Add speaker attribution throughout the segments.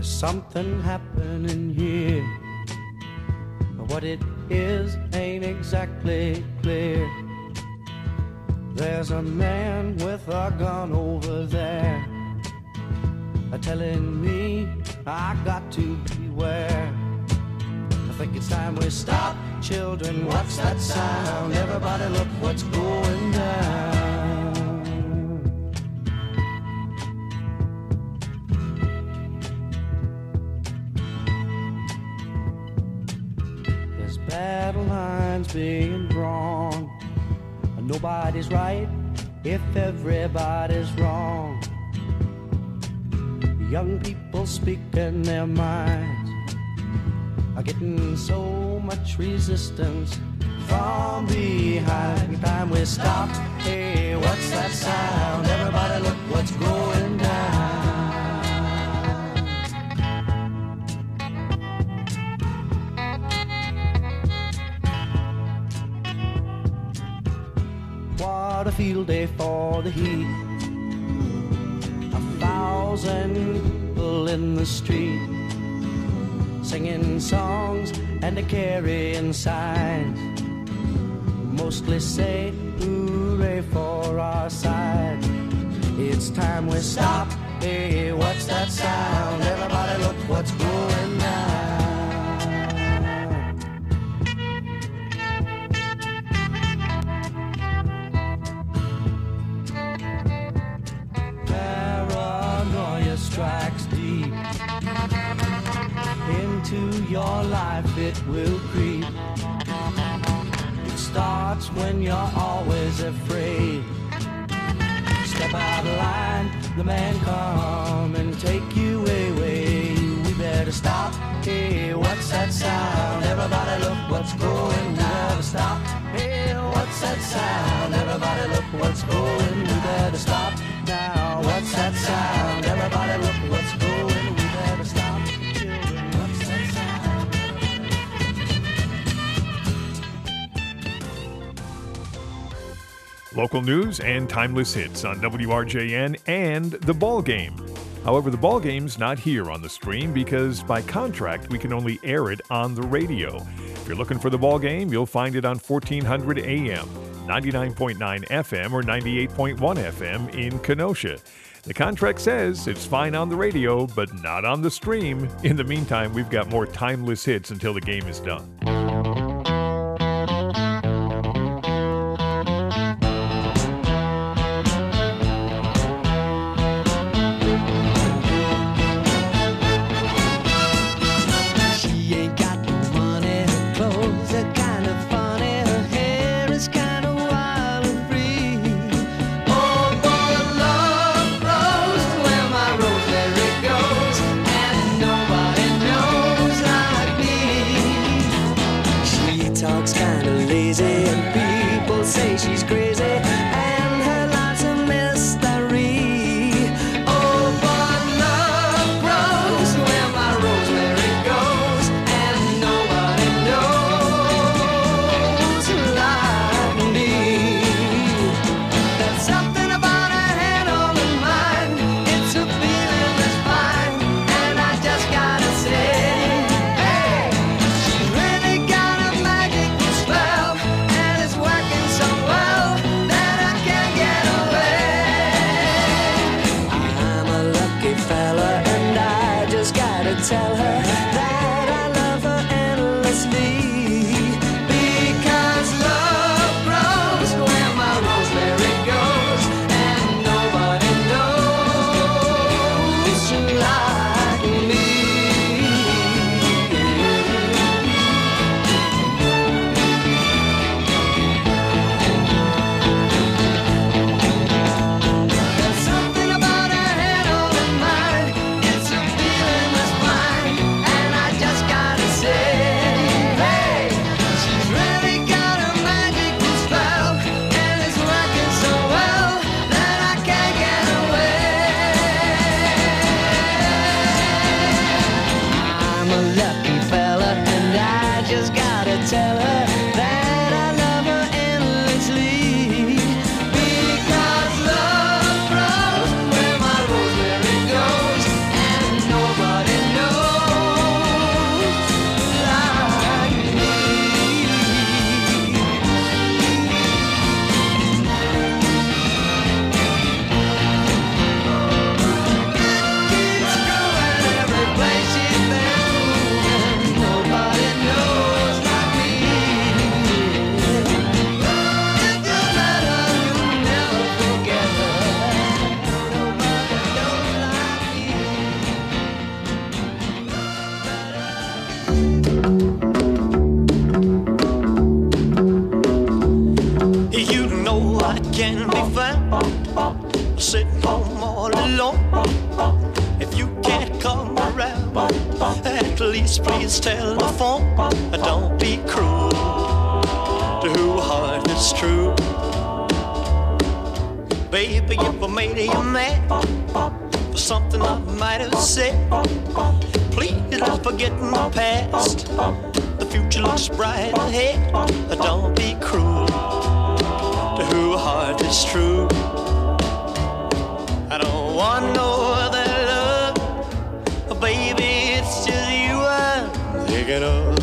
Speaker 1: There's something happening here. What it is ain't exactly clear. There's a man with a gun over there, telling me I got to beware. I think it's time we stop. Children, what's that sound? Everybody look what's going down. There's battle lines being drawn. Nobody's right if everybody's wrong. Young people speaking their minds are getting so much resistance from behind. Time we stop. Hey, what's that sound? Everybody look what's going down. What a field day for the heat. 1,000 people in the street, singing songs and a carrying signs. Mostly say hooray for our side. It's time we stop. Hey, what's that sound? Everybody look what's going down. Paranoia strikes deep into your life, it will creep. It starts when you're always afraid. Step out of line, the man come and take you away. We better stop. Hey, what's that sound? Everybody look what's going. We better stop. Hey, what's that sound? Everybody look what's going. We better stop now. What's that sound? Everybody look what's going. We better stop. Children, what's that sound?
Speaker 2: Local news and timeless hits on WRJN and The Ball Game. However, The Ball Game's not here on the stream because by contract we can only air it on the radio. If you're looking for The Ball Game, you'll find it on 1400 AM, 99.9 FM, or 98.1 FM in Kenosha. The contract says it's fine on the radio, but not on the stream. In the meantime, we've got more timeless hits until the game is done.
Speaker 3: Tell her that I love her endlessly, because love grows where my rosemary goes, and nobody knows like me. There's something about her head on her mind. It's a feeling that's fine. home all alone. If you can't come around, at least please telephone. Don't be cruel to whose heart is true. Baby, if I made you mad for something I might have said, please don't forget the past. The future looks bright ahead. Don't be cruel to whose heart is true. I don't want no other love, baby, it's just you I'm thinking of.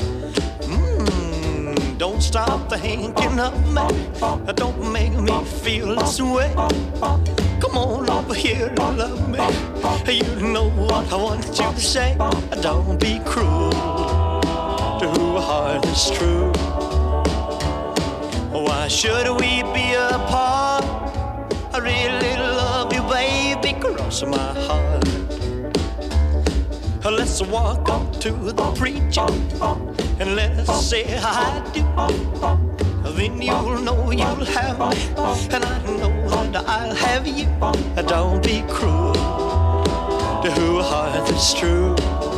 Speaker 3: Don't stop thinking of me, don't make me feel this way. Come on over here and love me, you know what I want you to say. Don't be cruel to whose heart is true. Why should we be apart? I really love you, baby, cross my heart. Let's walk up to the preacher and let's say I do. Then you'll know you'll have me, and I know that I'll have you. Don't be cruel to whose heart is true.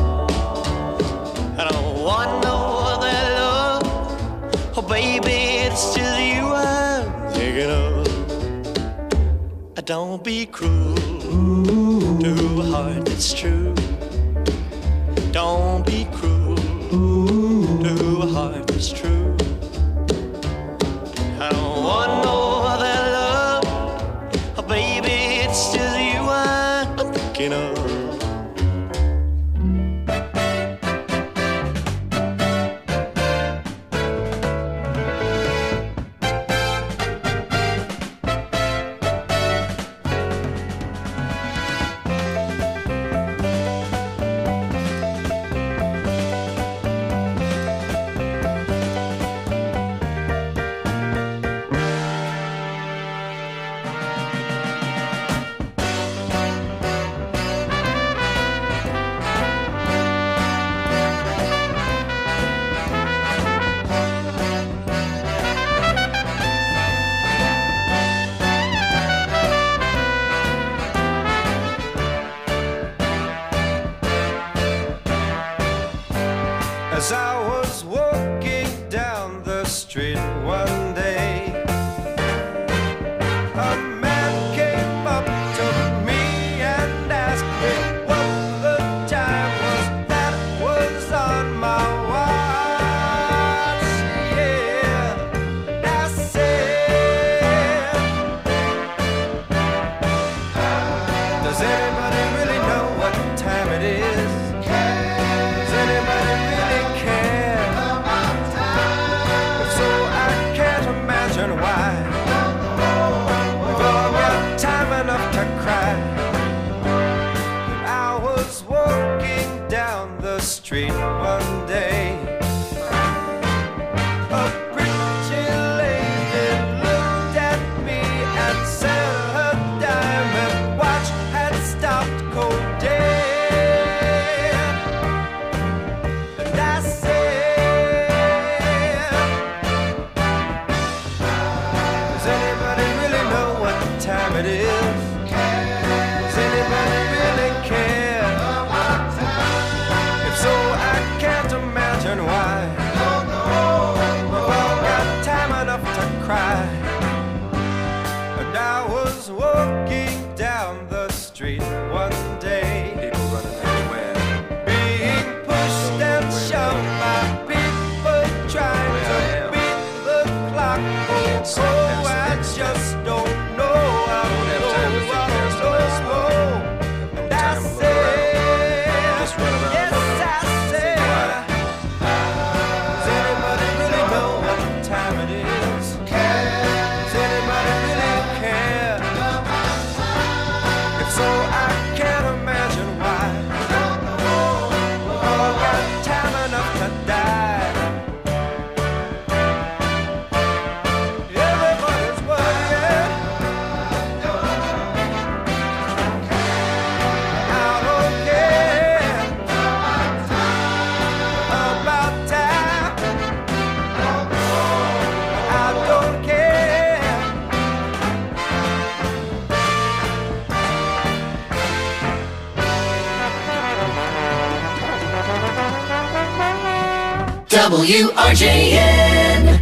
Speaker 3: I don't want no other love, oh baby, it's just you I'm thinking of. Don't be cruel to whose heart is true. Don't be cruel to whose heart is true. I don't want no other love, oh baby, it's just you I'm thinking of.
Speaker 4: As I was walking down the street one day, a man came up to me and asked me what the time was that was on my watch. Yeah, and I said, does anybody really know what time it is? Does anybody really care? If so, I can't imagine why. We've all got time enough to cry. I was walking down the street one day. A pretty lady looked at me and said her diamond watch had stopped cold dead. And I said, does anybody really know what time it is? Does anybody really care? If so, I can't imagine why. We've all got time enough to cry. And I was walking down the street one day, people running everywhere, being pushed and shoved by people trying to beat the clock. Oh, I just don't know. I don't know. And I said, yes, I said, does anybody really know what time it is? Does anybody really care? If so, I
Speaker 5: WRJN.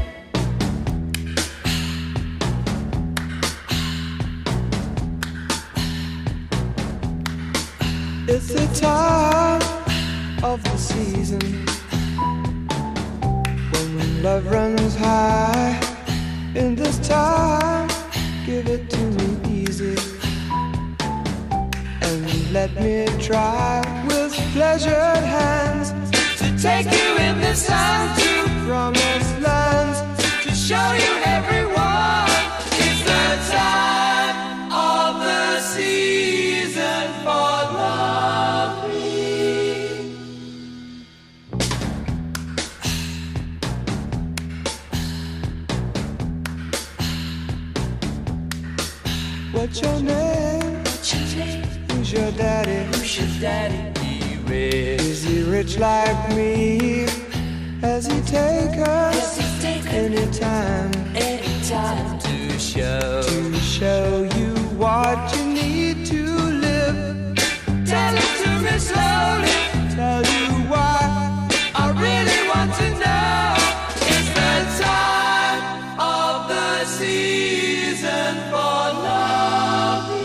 Speaker 4: It's the time of the season when love runs high. In this time, give it to me easy and let me try with pleasured hands to take you in the sun to promised lands, to show you everyone. It's the time of the season for loving. What's your name? Who's your daddy? Is he rich like me? Has he take us anytime to show you what you need to live? Tell it to me slowly, tell you why I really want to know. It's the time of the season for loving.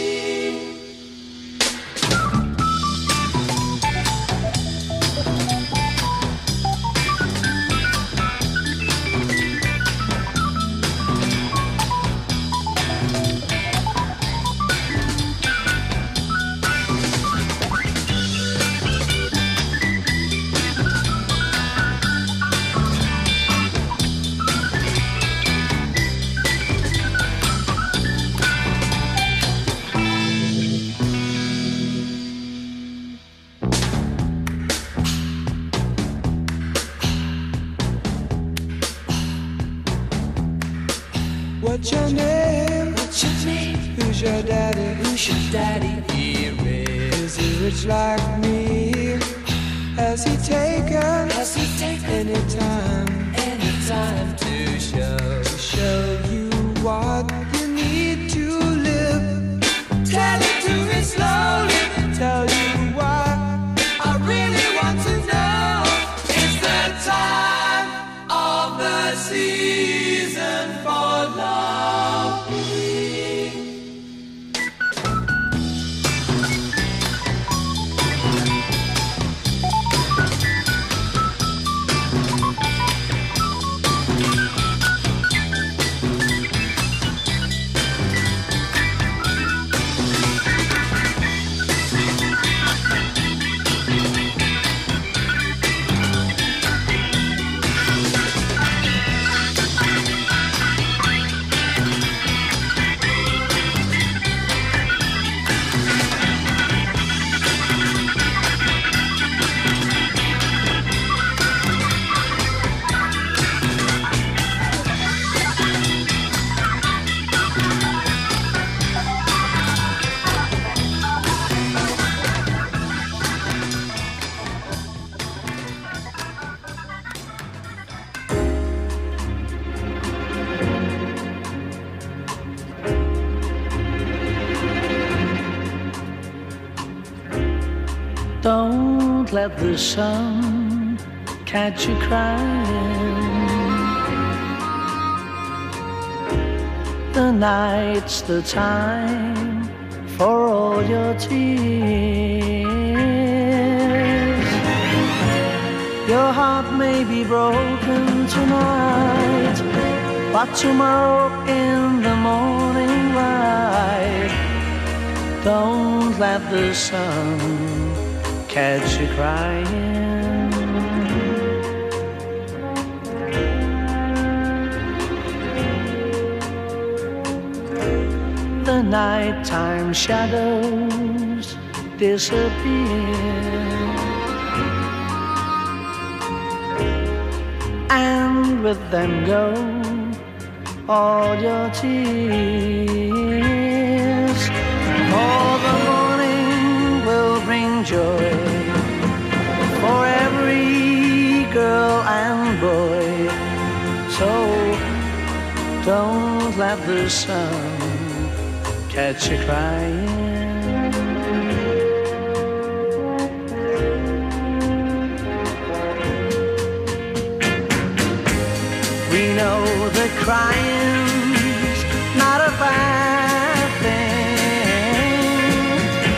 Speaker 4: What's your name? Who's your daddy? Is he rich like me? Has he taken anytime to show you what you need to live? Tell it to me slowly, tell you why I really want to know. It's the time of the season for loving.
Speaker 1: Don't let the sun catch you crying. The night's the time for all your tears. Your heart may be broken tonight, but tomorrow in the morning light, don't let the sun catch you crying. The nighttime shadows disappear, and with them go all your tears. For the morning will bring joy for every girl and boy. So don't let the sun catch you crying. that crying's not a bad thing,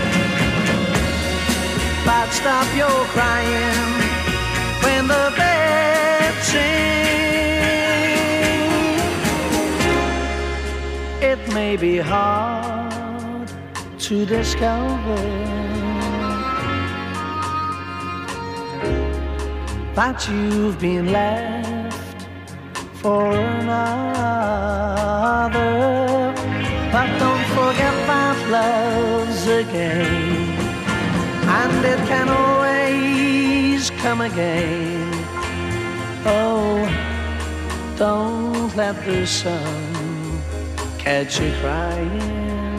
Speaker 1: but stop your crying when the birds sing. It may be hard to discover that you've been left for another, but don't forget that love's a game, and it can always come again. Oh, don't let the sun catch you crying.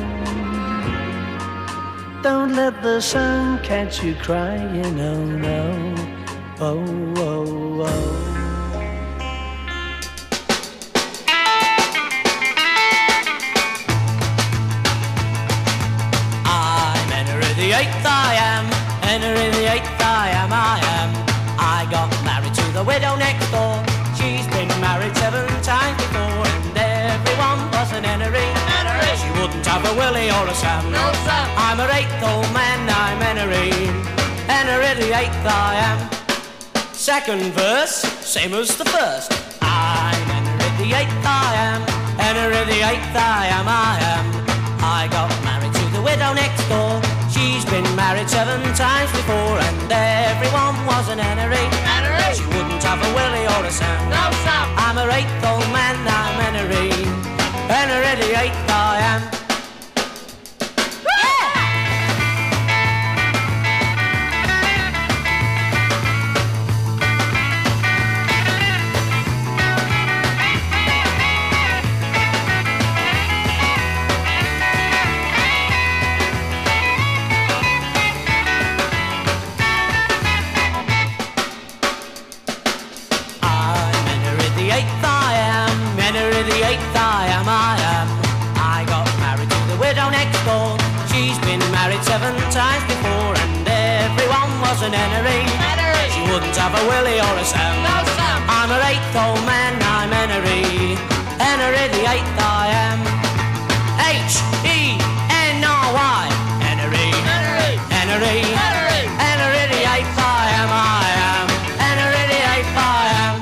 Speaker 1: Don't let the sun catch you crying, oh no. Oh, oh, oh.
Speaker 5: I'm Henry the Eighth, I am. Henry the Eighth, I am. I got married to the widow next door. She's been married 7 times before, and everyone was an Henry. She wouldn't have a Willie or a Sam. No, Sam. I'm her 8th old man, I'm Henry. Henry the Eighth, I am. Second verse, same as the first. I'm Henry the Eighth, I am. Henry the Eighth, I am. I got married to the widow next door. She's been married 7 times before, and everyone was an Henry. She wouldn't have a Willie or a Sam. No, Sam. I'm her 8th old man, I'm Henry. Henry the Eighth, I am. I got married to the widow next door. She's been married 7 times before, and everyone was an Henry. She wouldn't have a Willie or a Sam. No, Sam. I'm her 8th old man, I'm Henry. Henry the Eighth, I am. H-E-N-R-Y. Henry. Henry. Henry. Henry the Eighth, I am. Henry the Eighth, I am.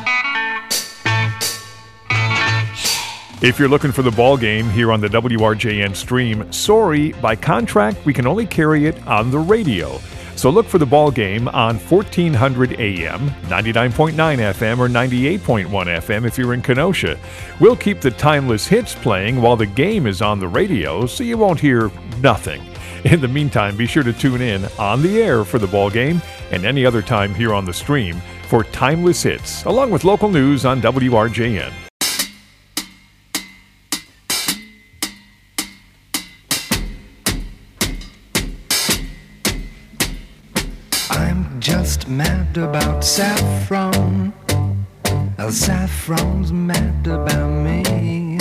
Speaker 2: If you're looking for the ball game here on the WRJN stream, sorry, by contract, we can only carry it on the radio. So look for the ball game on 1400 AM, 99.9 FM, or 98.1 FM if you're in Kenosha. We'll keep the timeless hits playing while the game is on the radio, so you won't hear nothing. In the meantime, be sure to tune in on the air for the ball game and any other time here on the stream for timeless hits, along with local news on WRJN.
Speaker 6: Just mad about saffron. Saffron's mad about me.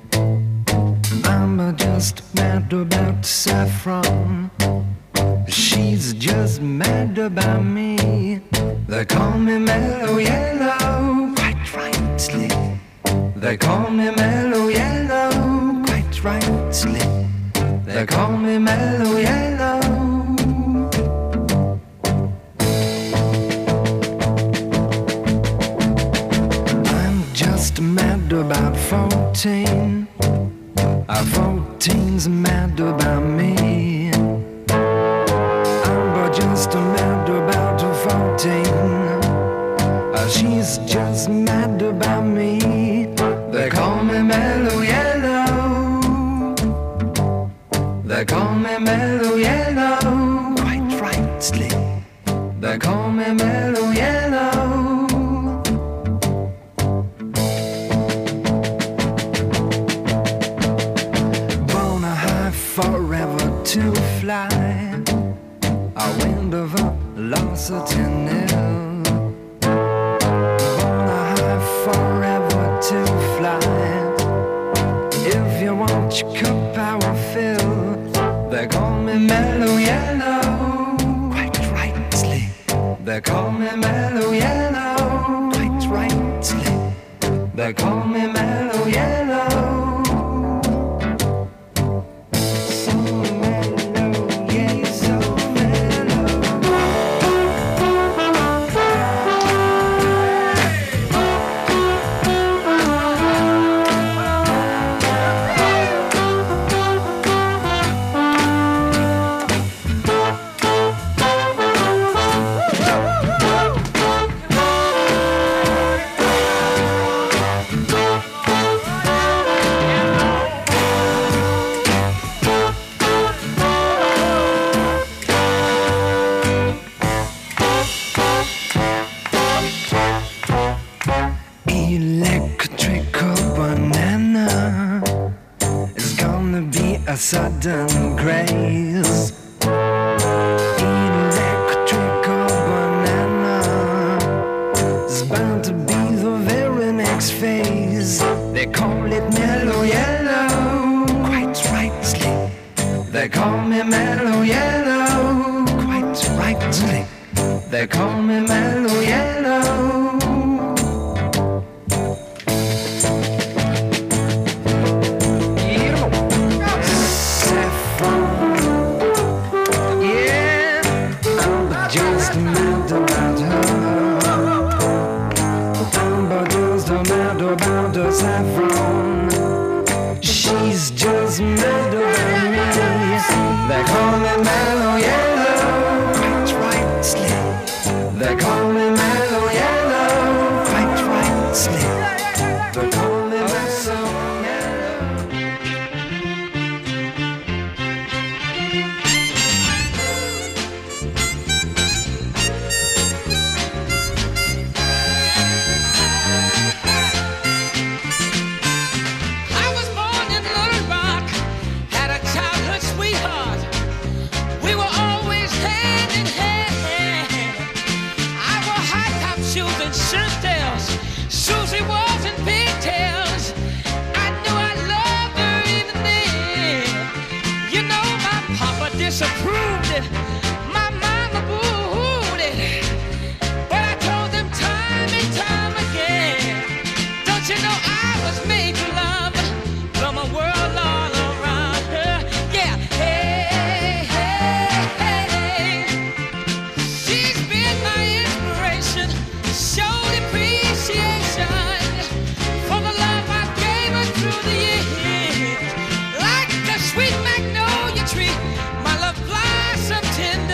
Speaker 6: I'm just mad about saffron. She's just mad about me. They call me Mellow Yellow, quite rightly. They call me Mellow Yellow, quite rightly. They call me Mellow Yellow. Mad about 14. 14's mad about me. I'm just mad about 14. She's just mad about me. They call me Mellow Yellow. They call me Mellow Yellow, quite rightly. They call me Mellow Yellow. Forever to fly, a wind of velocity nil. Born high forever to fly. If you want your cup, I will fill. They call me Mellow Yellow, quite rightly. They call me Mellow Yellow, quite rightly. They call me Mellow days. Electric or banana is bound to be the very next phase. They call it mellow yellow, quite rightly. They call me mellow yellow, quite rightly. They call me mellow yellow. Saffron, she's just mad about me. They call me mellow yellow, quite rightly. They call me mellow yellow, quite rightly. They call me mellow
Speaker 7: Susie was in pigtails. I knew I loved her even then. You know my papa disapproved it. My mama booed it. But I told them time and time again, don't you know I was made to love from a world all around her. Yeah, hey, hey, hey. She's been my inspiration. Showed appreciation for the love I gave her through the years. Like a sweet magnolia tree, my love blossomed tender.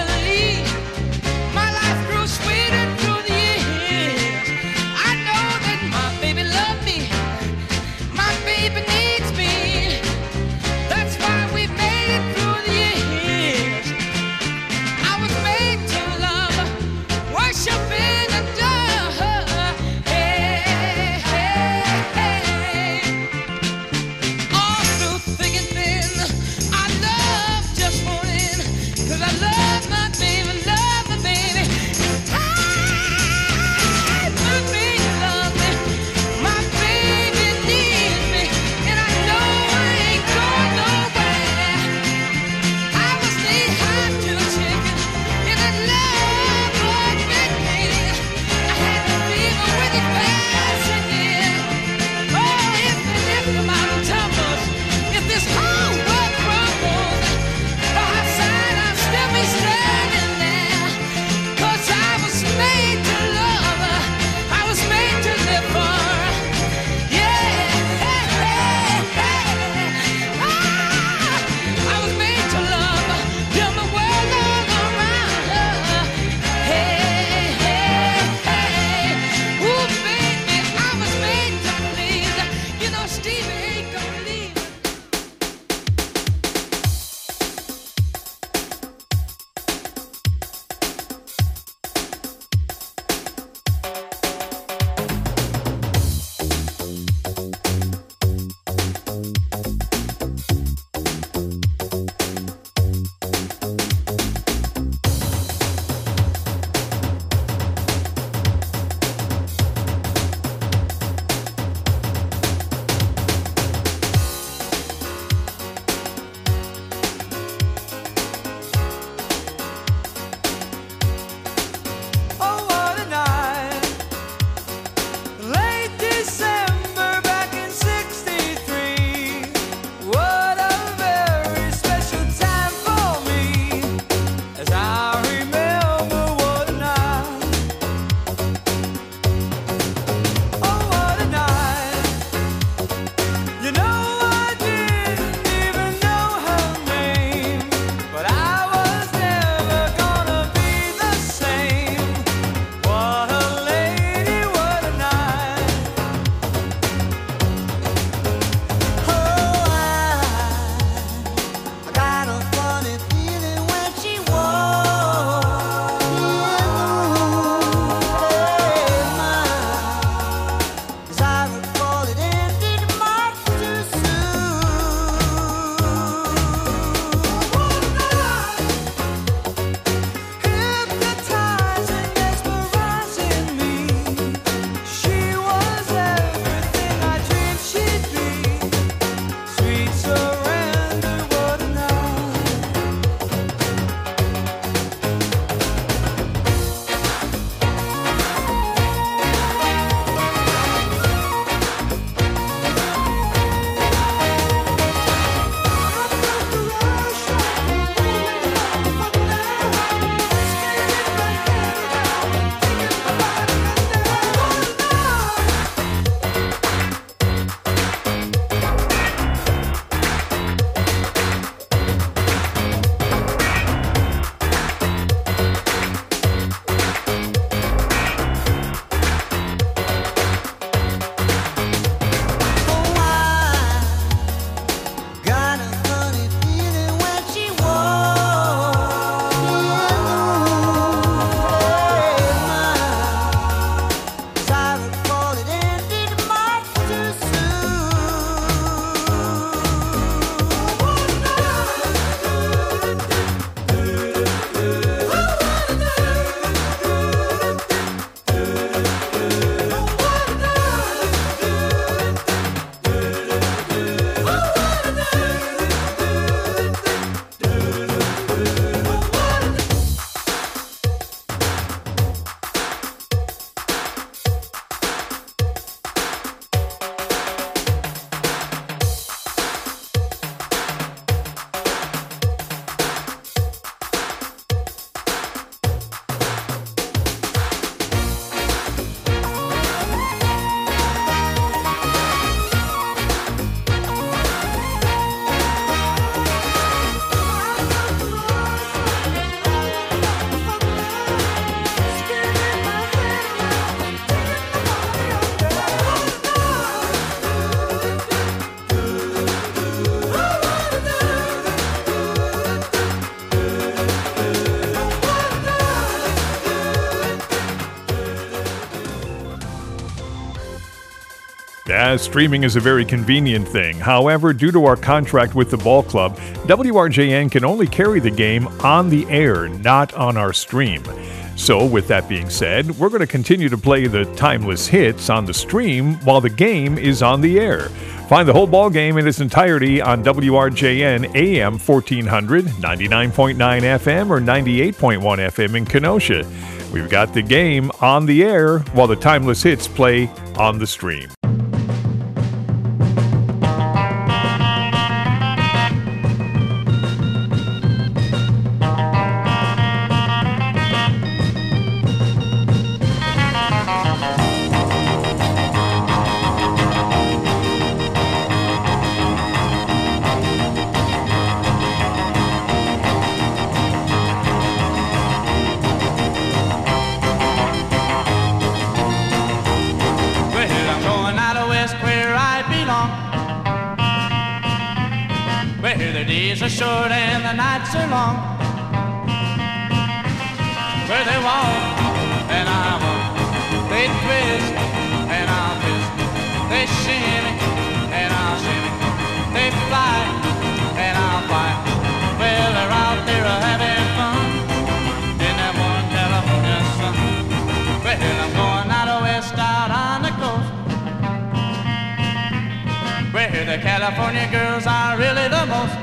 Speaker 2: Yeah, streaming is a very convenient thing. However, due to our contract with the ball club, WRJN can only carry the game on the air, not on our stream. So, with that being said, we're going to continue to play the timeless hits on the stream while the game is on the air. Find the whole ball game in its entirety on WRJN AM 1400, 99.9 FM, or 98.1 FM in Kenosha. We've got the game on the air while the timeless hits play on the stream.
Speaker 5: Are short and the nights are long. Where they walk and I walk, they twist and I'll twist, they shimmy and I'll shimmy, they fly and I'll fly. Well, they're out there having fun in that one California sun. Well, I'm going out west, out on the coast, where the California girls are really the most.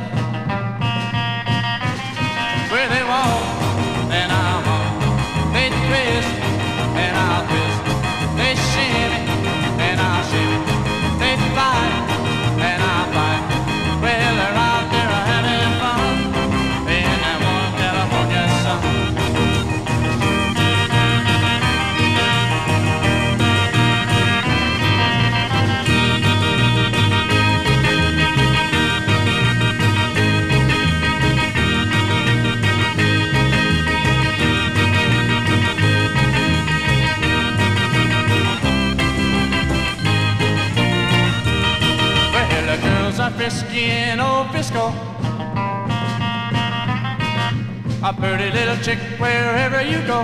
Speaker 5: Where they walk and I walk, they twist and I'll twist, they shimmy and I'll shimmy, they fly and I'll fly. Well, they're out there having fun in that one California sun. Frisky in old Frisco, a pretty little chick wherever you go.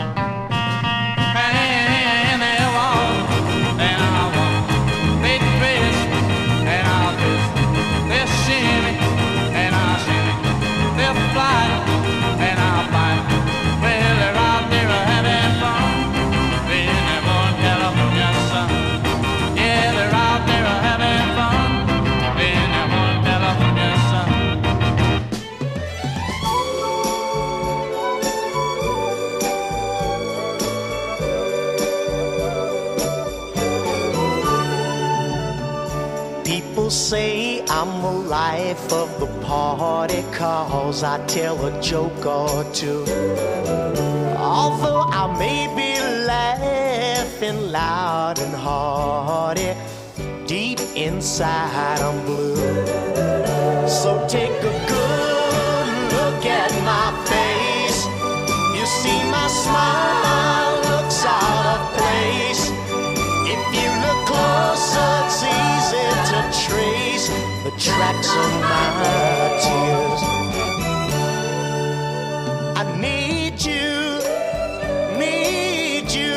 Speaker 5: And they walk and I'll walk, they twist and I'll twist, they'll shimmy and I'll shimmy, they'll fly and I'll fly. Well, they're out there having fun in that one California sun. Yeah, they're out there having fun.
Speaker 3: People say I'm the life of the party 'cause I tell a joke or two. Although I may be laughing loud and hearty, deep inside I'm blue. So take a good look at my face. You see my smile looks out of place. If you look closer, it's easy to trace the tracks of my tears. I need you, need you.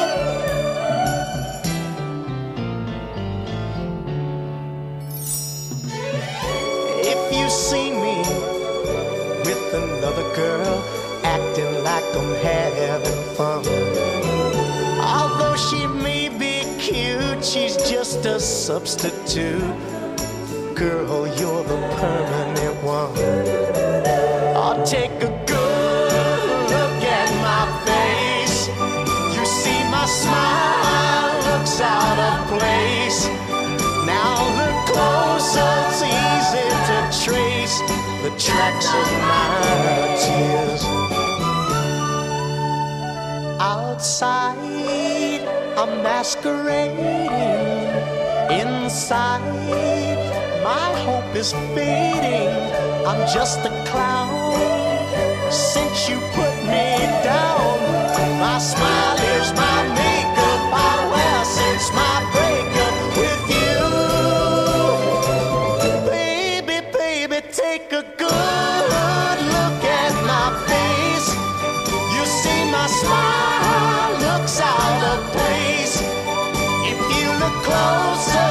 Speaker 3: If you see me with another girl, acting like I'm having fun, although she may be cute, she's just a substitute. Girl, you're the permanent one. I'll take a good look at my face. You see my smile looks out of place. Now look closer, it's easy to trace the tracks of my tears. Outside, I'm masquerading. Inside, my hope is fading. I'm just a clown since you put me down. My smile is my makeup I wear since my breakup with you. Baby, baby, take a good look at my face. You see my smile looks out of place. If you look closer,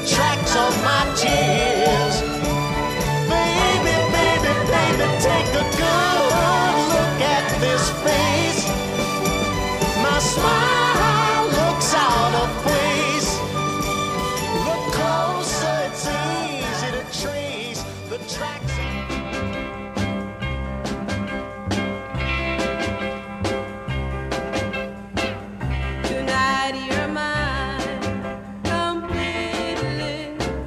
Speaker 3: tracks of my tears. Baby, baby, baby, take a good look at this face. My smile looks out of place. Look closer, it's easy to trace the tracks.
Speaker 8: Tonight you're mine completely.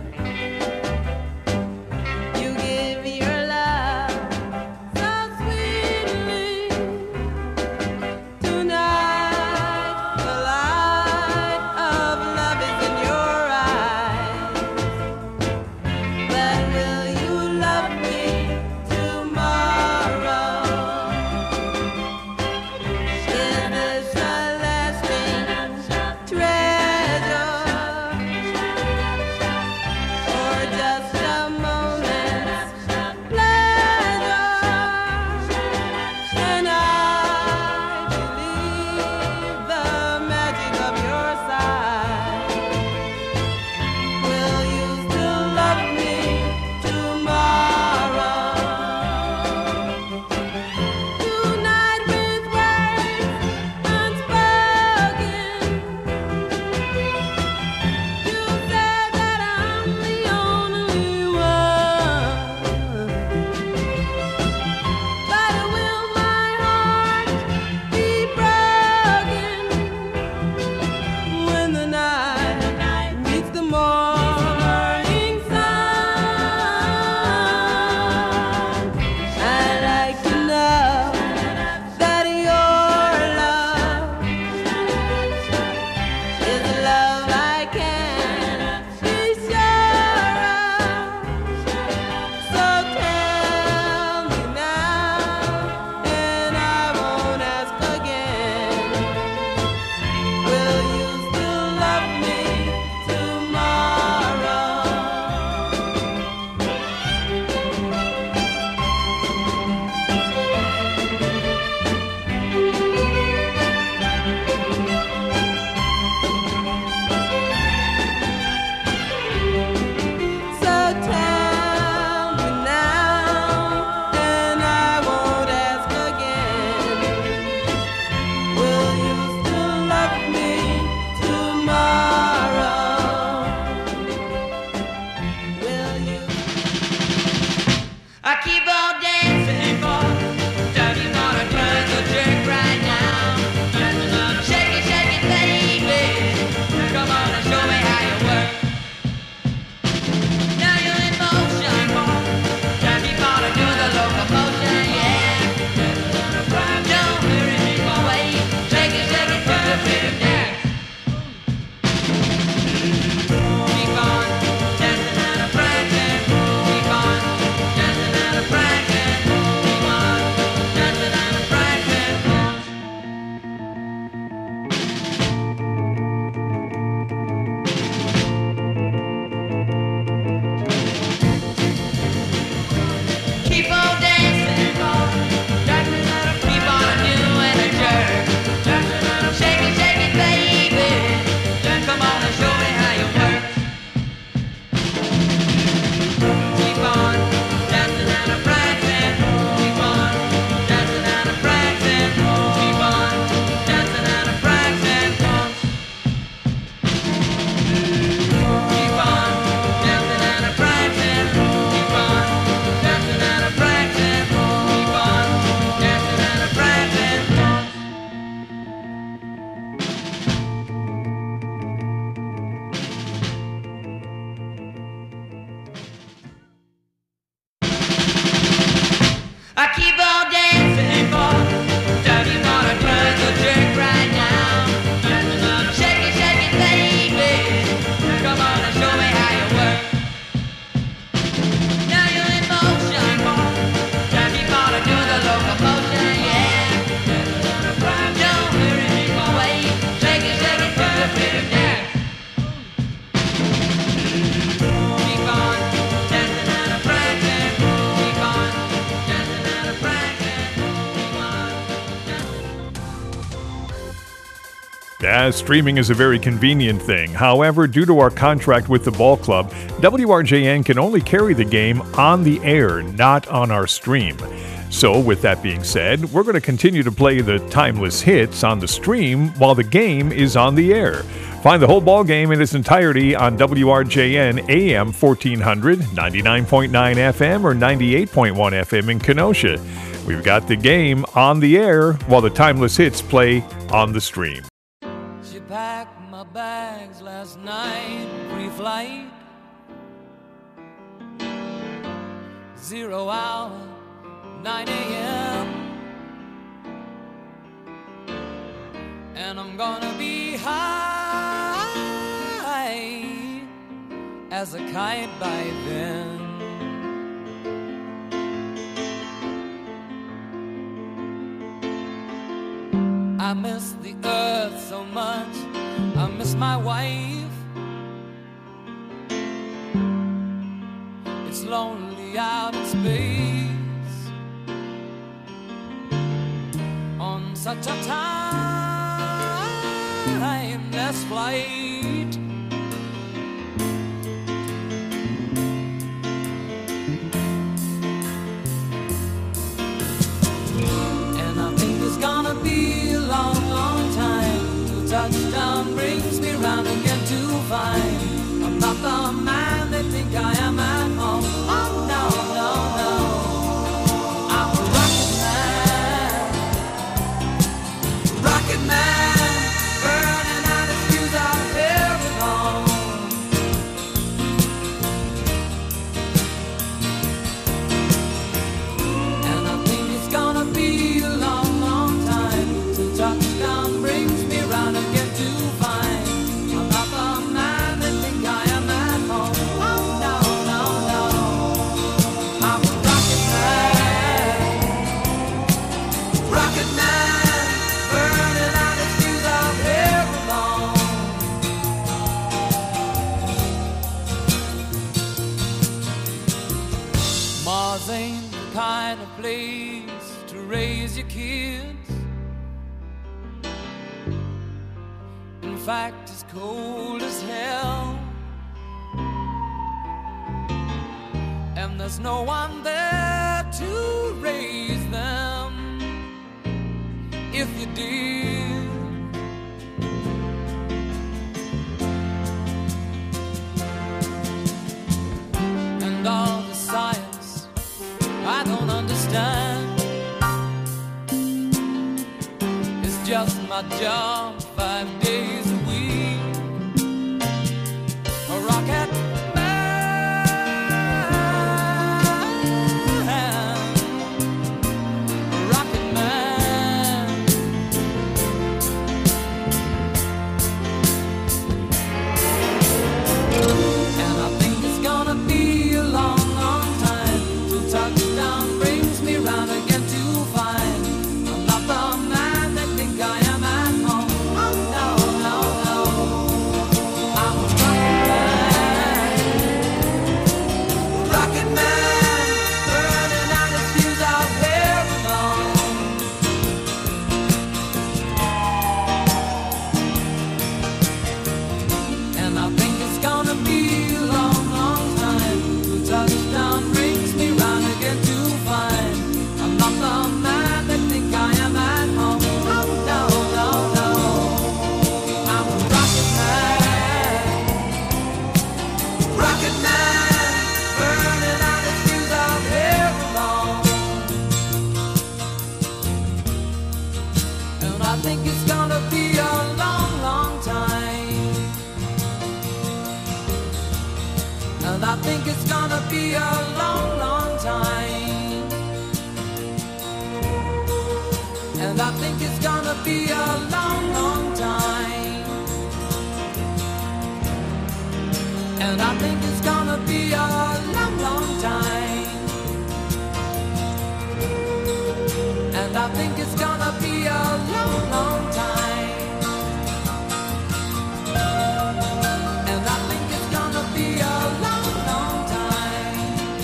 Speaker 8: You give me your love so sweetly. Tonight the light of love is in your eyes. But will you love me
Speaker 2: Yeah, streaming is a very convenient thing. However, due to our contract with the ball club, WRJN can only carry the game on the air, not on our stream. So, with that being said, we're going to continue to play the timeless hits on the stream while the game is on the air. Find the whole ball game in its entirety on WRJN AM 1400, 99.9 FM, or 98.1 FM in Kenosha. We've got the game on the air while the timeless hits play on the stream.
Speaker 1: She packed my bags last night, pre-flight. 0 hour, 9 a.m. And I'm gonna be high as a kite by then. I miss the earth so much, I miss my wife. It's lonely out in space on such a timeless flight. And I think it's gonna be a long, long time till touchdown brings me round again to find I'm not the man they think I am at home. Oh no, no, no, I'm a rocket man, burning out his fuse out here at home. And I think it's gonna be a long, long time till touchdown brings me round again to find I'm not the man they think I am at home. Oh no, no, no, I'm a rocket man, burning out his fuse out here alone. Mars ain't the kind of place to raise your kids. In fact, it's cold as hell, and there's no one there to raise them if you did. And all the science I don't understand, it's just my job 5 days a week. A rocket man, a rocket man. And I think it's gonna be a long, long time till touchdown brings me round again to find I'm not the man they think I am at home. Oh no, no, no, I'm a rocket man, burning out his fuse out here alone. And I think it's gonna be a long, long time till touchdown brings me round again to find I'm not the man they think I am at home. Oh no, no, no, I'm a rocket man, burning out his fuse out here alone. And I think it's gonna be a long, long time. And I think it's gonna be a long, long time. And I think it's gonna be a long, long time. And I think it's gonna be a long, long time. And I think it's gonna be a long, long time. And I think it's gonna be a long, long time.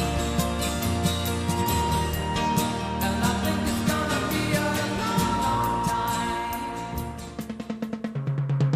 Speaker 1: And I think it's gonna be a long, long time.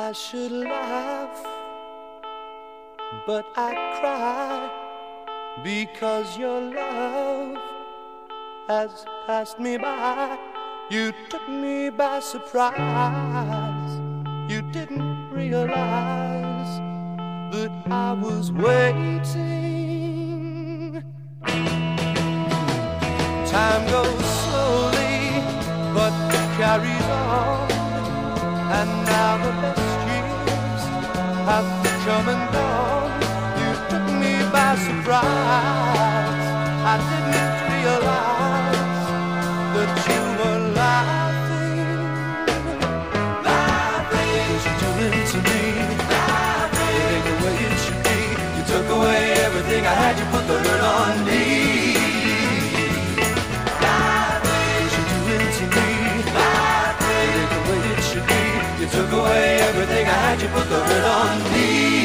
Speaker 3: I should laugh, but I cry because your love has passed me by. You took me by surprise. You didn't realize that I was waiting. Time goes slowly, but it carries on. And now the best years have come and gone. You took me by surprise. I didn't realize that you were laughing. Laughing, what you doing to me? Laughing, it ain't the way it should be. You took away everything I had. You put the hurt on me. Laughing, what you doing to me? Laughing, it ain't the way it should be. You took away everything I had. You put the hurt on me.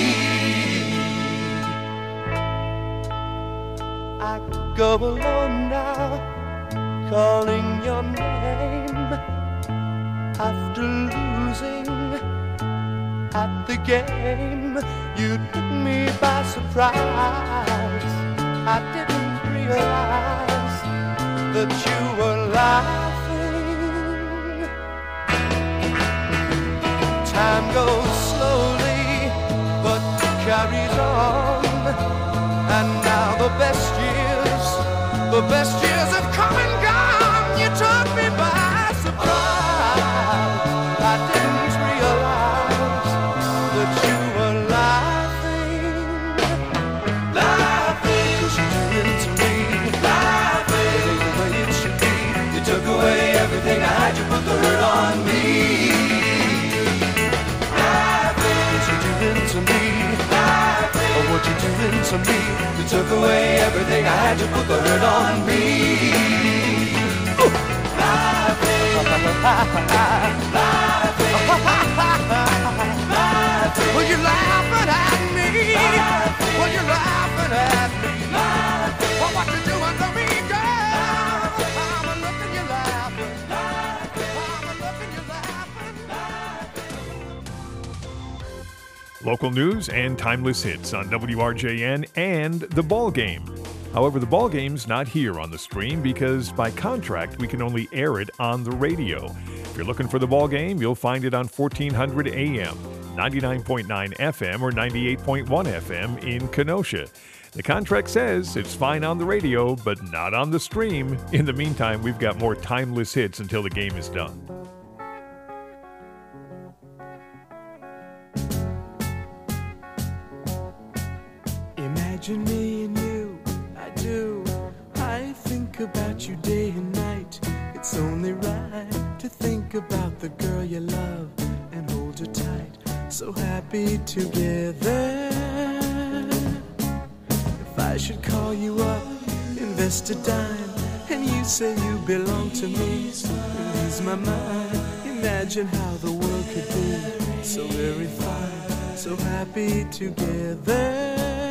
Speaker 3: I go alone now, calling your name after losing at the game. You took me by surprise. I didn't realize that you were laughing. Time goes slowly, but carries on. And now the best years have come and gone. You took me by surprise. I didn't realize that you were laughing. Laughing, 'cause you do it to me. Laughing, it ain't the way it should be. You took away everything I had. You put the hurt on me. Laughing, 'cause you do it to me. Laughing, oh, what you doing to me? You took away everything I had. You put the hurt on me. Laughing, laughing, laughing. Well, you're laughing at me. Well, you're laughing at me. Well, what you doing to me, girl? I'm a looking, you're laughing. I'm a looking, you're laughing.
Speaker 2: Local news and timeless hits on WRJN and The Ball Game. However, The Ball Game's not here on the stream because by contract we can only air it on the radio. If you're looking for The Ball Game, you'll find it on 1400 AM, 99.9 FM, or 98.1 FM in Kenosha. The contract says it's fine on the radio, but not on the stream. In the meantime, we've got more timeless hits until the game is done.
Speaker 9: Imagine me and you, I do. I think about you day and night. It's only right to think about the girl you love and hold her tight. So happy together. If I should call you up, invest a dime, and you say you belong to me, ease my mind. Imagine how the world could be so very fine, so happy together.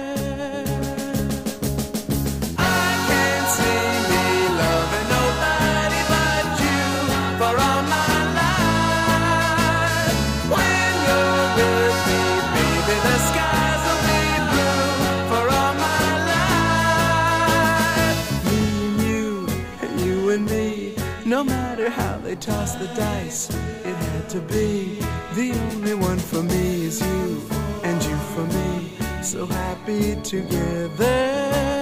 Speaker 9: No matter how they toss the dice, it had to be. The only one for me is you, and you for me, so happy together.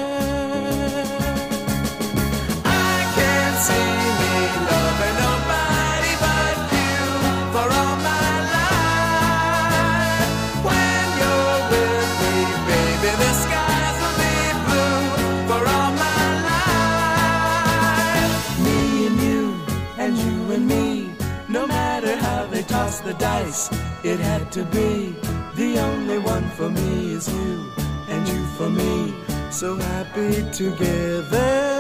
Speaker 9: I can't see me loving nobody but you for all my life. When you're with me, baby, the skies will be blue for all my life. Me and you, and you and me, no matter how they toss the dice, it had to be. The only one for me is you, and you for me, so happy together.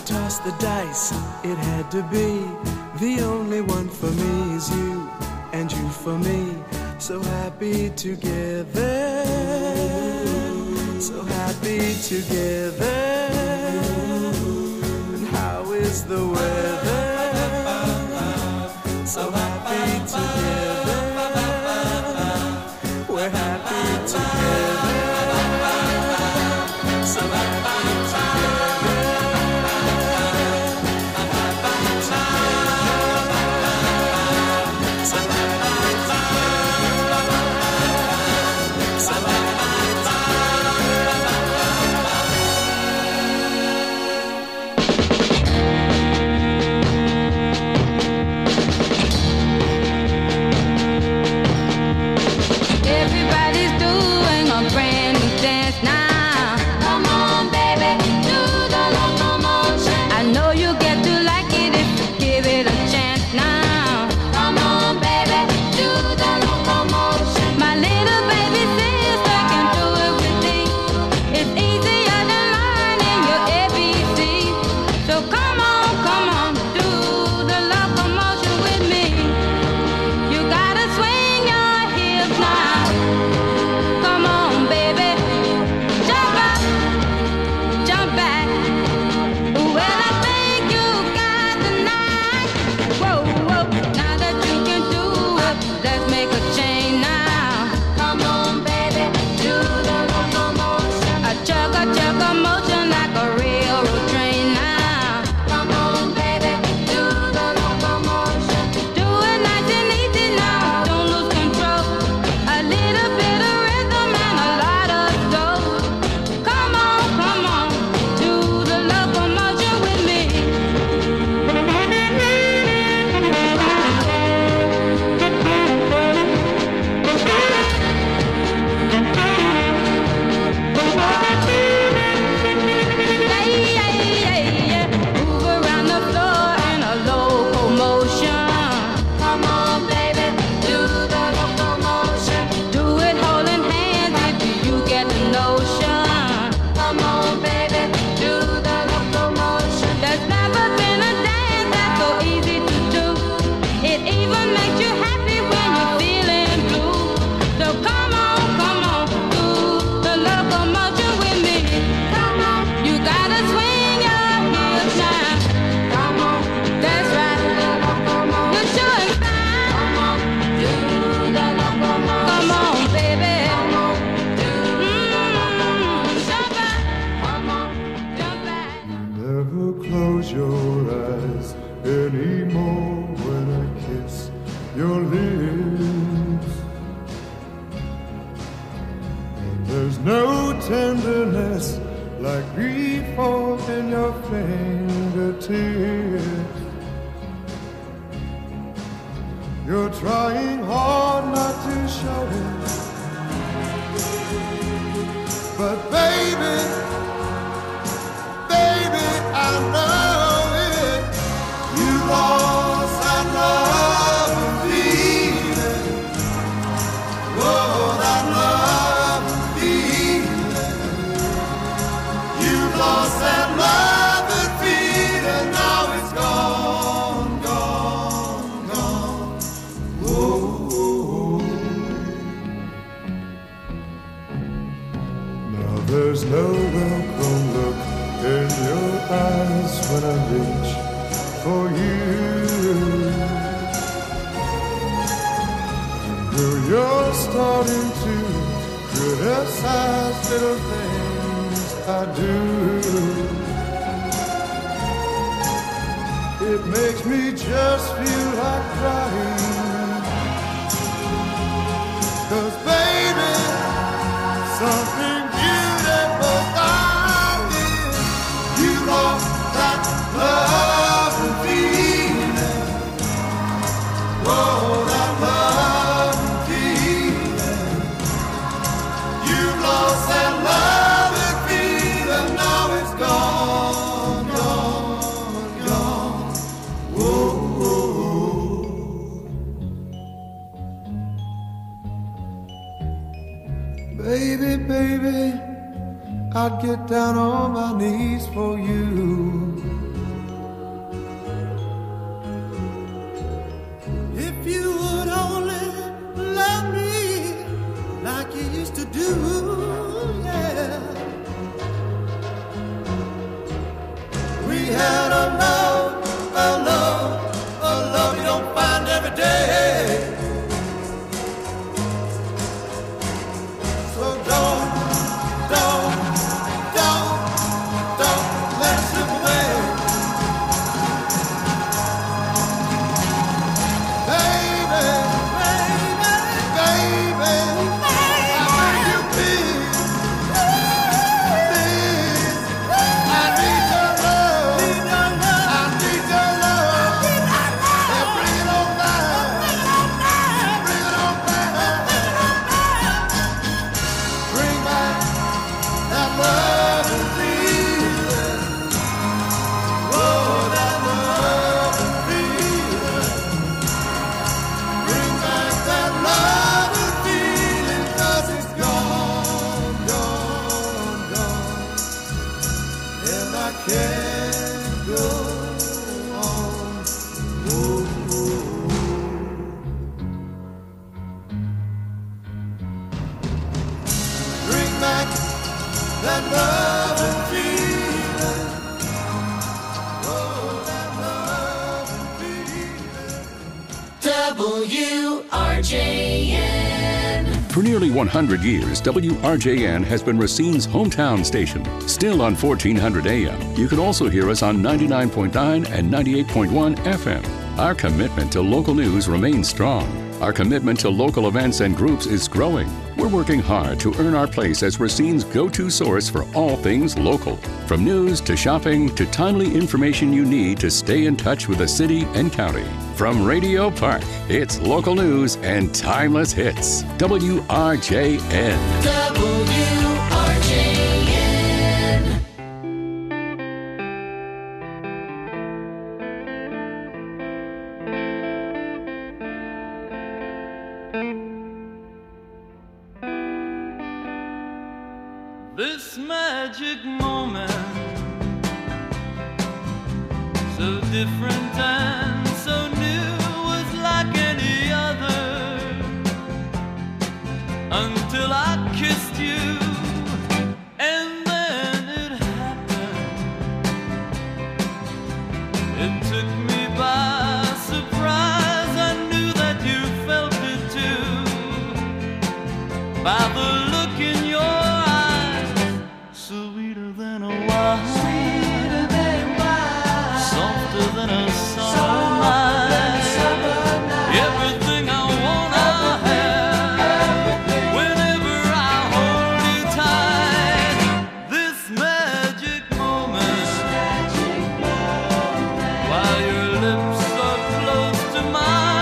Speaker 9: toss the dice, it had to be. The only one for me is you, and you for me. So happy together, so happy together. And how is the weather? So happy together, we're happy together. So happy together, happy together. So happy together, so happy
Speaker 8: Everybody's doing a brand new dance now. Come on, baby, do the locomotion. I know you get to like it if you give it a chance now. Come on, baby, do the locomotion. My little baby sister can do it with me. It's easier than learning your ABC. So come on, do the locomotion with me. You gotta swing your hips now. Come on, baby, jump up, jump back. Well, I think you got the knack. Whoa, whoa, now that you can do it, let's make a change now. Come on, baby, do the locomotion. A chug motion like a railroad train now. Come on, baby, do the locomotion. Do it nice and easy now, don't lose control. A little bit of rhythm and a lot of soul. Come on, do the locomotion with me. Yeah. Move around the floor in a locomotion. Come on, baby, do the locomotion. Do it holding hands if you get the notion. Come on, baby, do the locomotion. There's never been a dance that's so easy to do. It even makes you happy when you're feeling blue. So come on, do the locomotion with me. Come on, you gotta swing your hips now. Come on, that's right. You're showing fine. Come on, do the locomotion. Come on, baby. Come on, do the locomotion. Jump back. Come on, jump back.
Speaker 10: Never close your eyes anymore when I kiss your lips. And there's no tenderness like grief in your fingertips. You're trying hard not to show it, but baby, I know it. You lost that love and feeling. Whoa, that love and feeling. You lost that love and feeling. Now it's gone. Whoa. Now there's no welcome look in your eyes when I reach for you. Girl, you're starting to criticize little things I do. It makes me just feel like crying. 'Cause baby, something beautiful about it. You lost that love and feeling. Whoa, that love and feeling. You lost that love and feeling. Now it's gone. Whoa. Baby, I'd get down on my knees for you. Bring back that love and feeling. Oh, that love and feeling.
Speaker 11: WRJN. For nearly 100 years, WRJN has been Racine's hometown station. Still on 1400 AM, you can also hear us on 99.9 and 98.1 FM. Our commitment to local news remains strong. Our commitment to local events and groups is growing. We're working hard to earn our place as Racine's go-to source for all things local. From news to shopping to timely information you need to stay in touch with the city and county. From Radio Park, it's local news and timeless hits. WRJN. WRJN.
Speaker 12: This magic moment, so different and so new, was like any other, until I kissed you, and then it happened. It took me by surprise. I knew that you felt it too, by the look in your sweeter than a wine, softer than a